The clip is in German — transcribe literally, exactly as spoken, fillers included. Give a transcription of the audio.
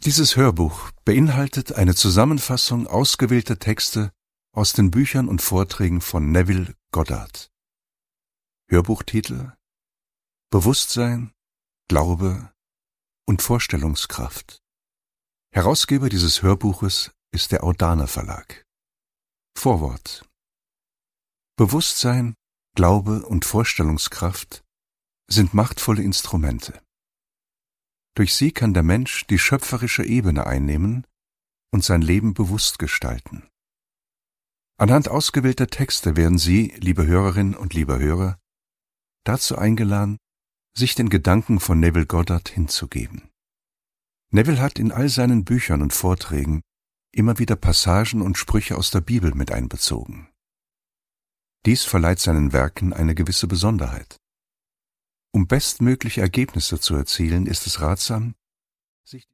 Dieses Hörbuch beinhaltet eine Zusammenfassung ausgewählter Texte aus den Büchern und Vorträgen von Neville Goddard. Hörbuchtitel: Bewusstsein, Glaube und Vorstellungskraft. Herausgeber dieses Hörbuches ist der Audana Verlag. Vorwort: Bewusstsein, Glaube und Vorstellungskraft sind machtvolle Instrumente. Durch sie kann der Mensch die schöpferische Ebene einnehmen und sein Leben bewusst gestalten. Anhand ausgewählter Texte werden Sie, liebe Hörerinnen und lieber Hörer, dazu eingeladen, sich den Gedanken von Neville Goddard hinzugeben. Neville hat in all seinen Büchern und Vorträgen immer wieder Passagen und Sprüche aus der Bibel mit einbezogen. Dies verleiht seinen Werken eine gewisse Besonderheit. Um bestmögliche Ergebnisse zu erzielen, ist es ratsam, sich